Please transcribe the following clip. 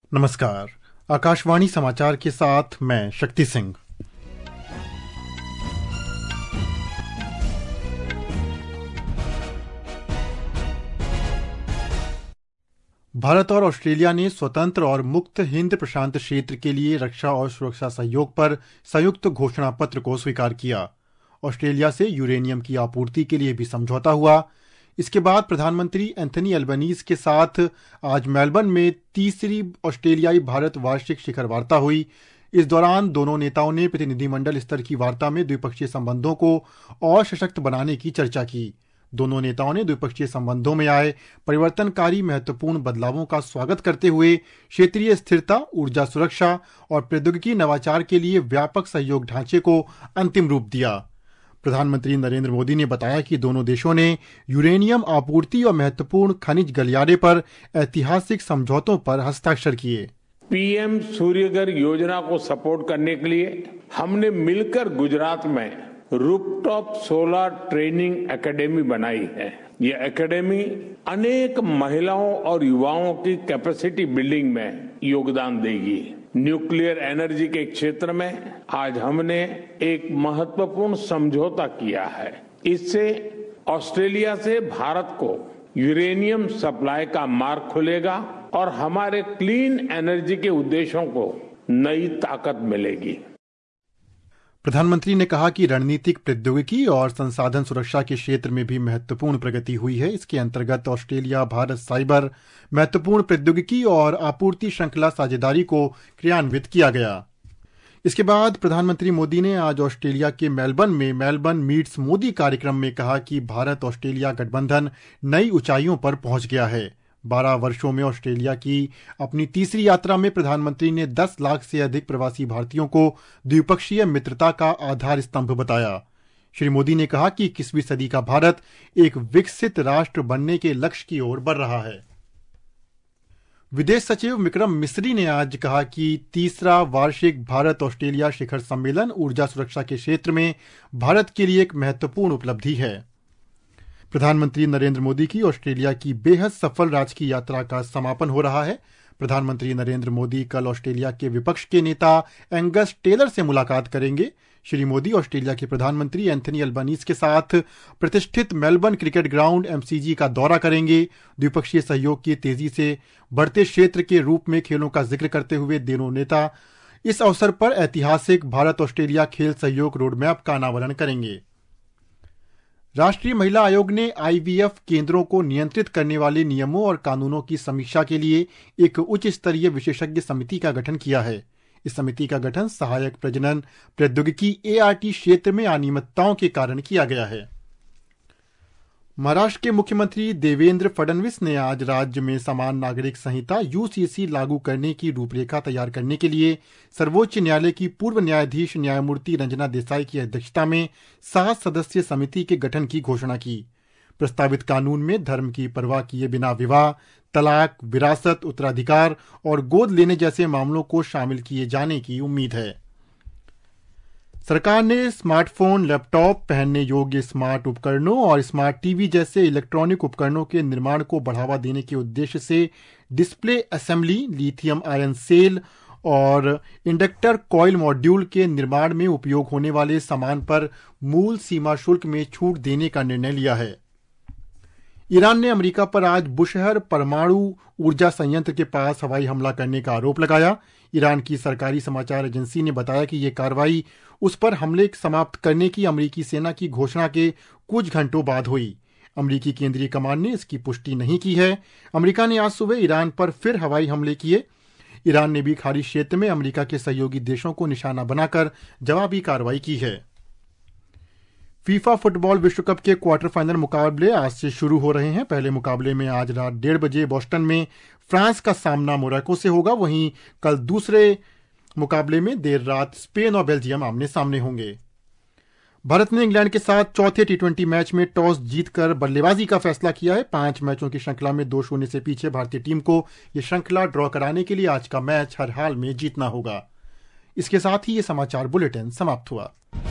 नमस्कार। आकाशवाणी समाचार के साथ मैं शक्ति सिंह। भारत और ऑस्ट्रेलिया ने स्वतंत्र और मुक्त हिंद प्रशांत क्षेत्र के लिए रक्षा और सुरक्षा सहयोग पर संयुक्त घोषणा पत्र को स्वीकार किया। ऑस्ट्रेलिया से यूरेनियम की आपूर्ति के लिए भी समझौता हुआ। इसके बाद प्रधानमंत्री एंथनी अल्बनीज के साथ आज मेलबर्न में तीसरी ऑस्ट्रेलियाई भारत वार्षिक शिखर वार्ता हुई। इस दौरान दोनों नेताओं ने प्रतिनिधिमंडल स्तर की वार्ता में द्विपक्षीय संबंधों को और सशक्त बनाने की चर्चा की। दोनों नेताओं ने द्विपक्षीय संबंधों में आए परिवर्तनकारी महत्वपूर्ण बदलावों का स्वागत करते हुए क्षेत्रीय स्थिरता, ऊर्जा सुरक्षा और प्रौद्योगिकी नवाचार के लिए व्यापक सहयोग ढांचे को अंतिम रूप दिया। प्रधानमंत्री नरेंद्र मोदी ने बताया कि दोनों देशों ने यूरेनियम आपूर्ति और महत्वपूर्ण खनिज गलियारे पर ऐतिहासिक समझौतों पर हस्ताक्षर किए। पीएम सूर्यघर योजना को सपोर्ट करने के लिए हमने मिलकर गुजरात में रूफटॉप सोलर ट्रेनिंग एकेडमी बनाई है। ये एकेडमी अनेक महिलाओं और युवाओं की कैपेसिटी बिल्डिंग में योगदान देगी। न्यूक्लियर एनर्जी के क्षेत्र में आज हमने एक महत्वपूर्ण समझौता किया है। इससे ऑस्ट्रेलिया से भारत को यूरेनियम सप्लाई का मार्ग खुलेगा और हमारे क्लीन एनर्जी के उद्देश्यों को नई ताकत मिलेगी। प्रधानमंत्री ने कहा कि रणनीतिक प्रौद्योगिकी और संसाधन सुरक्षा के क्षेत्र में भी महत्वपूर्ण प्रगति हुई है। इसके अंतर्गत ऑस्ट्रेलिया भारत साइबर महत्वपूर्ण प्रौद्योगिकी और आपूर्ति श्रृंखला साझेदारी को क्रियान्वित किया गया। इसके बाद प्रधानमंत्री मोदी ने आज ऑस्ट्रेलिया के मेलबर्न में मेलबर्न मीट्स मोदी कार्यक्रम में कहा कि भारत ऑस्ट्रेलिया गठबंधन नई ऊंचाइयों पर पहुंच गया है। 12 वर्षों में ऑस्ट्रेलिया की अपनी तीसरी यात्रा में प्रधानमंत्री ने 10 लाख से अधिक प्रवासी भारतीयों को द्विपक्षीय मित्रता का आधार स्तंभ बताया। श्री मोदी ने कहा कि 21वीं सदी का भारत एक विकसित राष्ट्र बनने के लक्ष्य की ओर बढ़ रहा है। विदेश सचिव विक्रम मिस्री ने आज कहा कि तीसरा वार्षिक भारत ऑस्ट्रेलिया शिखर सम्मेलन ऊर्जा सुरक्षा के क्षेत्र में भारत के लिए एक महत्वपूर्ण उपलब्धि है। प्रधानमंत्री नरेंद्र मोदी की ऑस्ट्रेलिया की बेहद सफल राजकीय यात्रा का समापन हो रहा है। प्रधानमंत्री नरेंद्र मोदी कल ऑस्ट्रेलिया के विपक्ष के नेता एंगस टेलर से मुलाकात करेंगे। श्री मोदी ऑस्ट्रेलिया के प्रधानमंत्री एंथनी अल्बनीज के साथ प्रतिष्ठित मेलबर्न क्रिकेट ग्राउंड MCG का दौरा करेंगे। द्विपक्षीय सहयोग की तेजी से बढ़ते क्षेत्र के रूप में खेलों का जिक्र करते हुए दोनों नेता इस अवसर पर ऐतिहासिक भारत ऑस्ट्रेलिया खेल सहयोग रोडमैप का अनावरण करेंगे। राष्ट्रीय महिला आयोग ने IVF केंद्रों को नियंत्रित करने वाले नियमों और कानूनों की समीक्षा के लिए एक उच्च स्तरीय विशेषज्ञ समिति का गठन किया है। इस समिति का गठन सहायक प्रजनन प्रौद्योगिकी ART क्षेत्र में अनियमितताओं के कारण किया गया है। महाराष्ट्र के मुख्यमंत्री देवेंद्र फडणवीस ने आज राज्य में समान नागरिक संहिता UCC लागू करने की रूपरेखा तैयार करने के लिए सर्वोच्च न्यायालय की पूर्व न्यायाधीश न्यायमूर्ति रंजना देसाई की अध्यक्षता में 7 सदस्यीय समिति के गठन की घोषणा की। प्रस्तावित कानून में धर्म की परवाह किए बिना विवाह, तलाक, विरासत, उत्तराधिकार और गोद लेने जैसे मामलों को शामिल किए जाने की उम्मीद है। सरकार ने स्मार्टफोन, लैपटॉप, पहनने योग्य स्मार्ट उपकरणों और स्मार्ट टीवी जैसे इलेक्ट्रॉनिक उपकरणों के निर्माण को बढ़ावा देने के उद्देश्य से display assembly, lithium ion cell और इंडक्टर कॉइल मॉड्यूल के निर्माण में उपयोग होने वाले सामान पर मूल सीमा शुल्क में छूट देने का निर्णय लिया है। ईरान ने अमेरिका पर आज बुशहर परमाणु ऊर्जा संयंत्र के पास हवाई हमला करने का आरोप लगाया। ईरान की सरकारी समाचार एजेंसी ने बताया कि यह कार्रवाई उस पर हमले समाप्त करने की अमेरिकी सेना की घोषणा के कुछ घंटों बाद हुई। अमेरिकी केंद्रीय कमान ने इसकी पुष्टि नहीं की है। अमेरिका ने आज सुबह ईरान पर फिर हवाई हमले किए। ईरान ने भी खाड़ी क्षेत्र में अमेरिका के सहयोगी देशों को निशाना बनाकर जवाबी कार्रवाई की है। फीफा फुटबॉल विश्व कप के क्वार्टर फाइनल मुकाबले आज से शुरू हो रहे हैं। पहले मुकाबले में आज रात 1:30 बजे बोस्टन में फ्रांस का सामना मोरक्को से होगा। वहीं कल दूसरे मुकाबले में देर रात स्पेन और बेल्जियम आमने सामने होंगे। भारत ने इंग्लैंड के साथ चौथे T20 मैच में टॉस जीतकर बल्लेबाजी का फैसला किया है। 5 मैचों की श्रृंखला में 2-0 से पीछे भारतीय टीम को यह श्रृंखला ड्रॉ कराने के लिए आज का मैच हर हाल में जीतना होगा। इसके साथ ही ये समाचार बुलेटिन समाप्त हुआ।